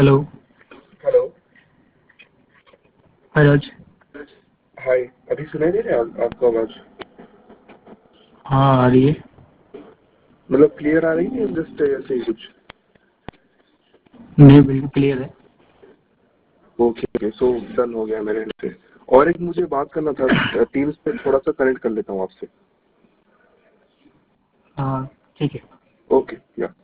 Hello. Hello. हाय राज। हाय। अभी सुनाई दे रहा है आपको आवाज? हाँ आ रही है। मतलब क्लियर आ रही है या जस्ट ऐसे ही कुछ? नहीं बिल्कुल क्लियर है। ओके सो डन हो गया मेरे end से। और एक मुझे बात करना था, टीम्स पे थोड़ा सा कनेक्ट कर लेता हूँ आपसे। हाँ ठीक है। ओके या